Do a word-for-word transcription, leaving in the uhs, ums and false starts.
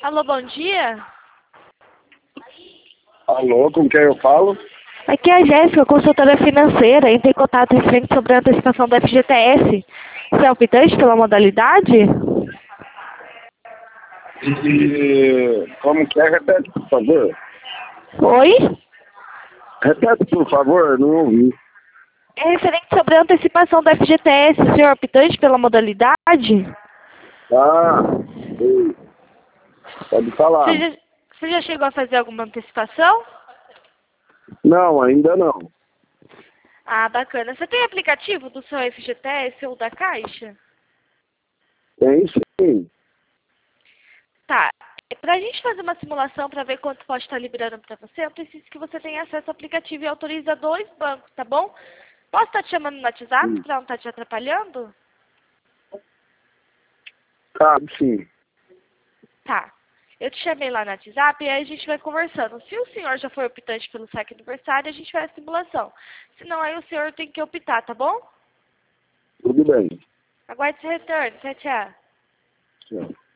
Alô, bom dia. Alô, com quem eu falo? Aqui é a Jéssica, consultora financeira. Entrei em contato referente sobre a antecipação do F G T S. Você é optante pela modalidade? E como que é? Repete, por favor. Oi? Repete, por favor, não ouvi. É referente sobre a antecipação do F G T S. Você é optante pela modalidade? Ah, sei. Pode falar. Você já, você já chegou a fazer alguma antecipação? Não, ainda não. Ah, bacana. Você tem aplicativo do seu F G T S ou da Caixa? Tem sim. Tá. Para a gente fazer uma simulação para ver quanto pode estar liberando para você, eu preciso que você tenha acesso ao aplicativo e autorize dois bancos, tá bom? Posso estar te chamando no WhatsApp Sim. para não estar te atrapalhando? Cabe sim. Tá. Eu te chamei lá no WhatsApp e aí a gente vai conversando. Se o senhor já foi optante pelo saque aniversário, a gente faz a simulação. Se não, aí o senhor tem que optar, tá bom? Tudo bem. Aguarde seu retorno. Tchau, tchau. Tchau.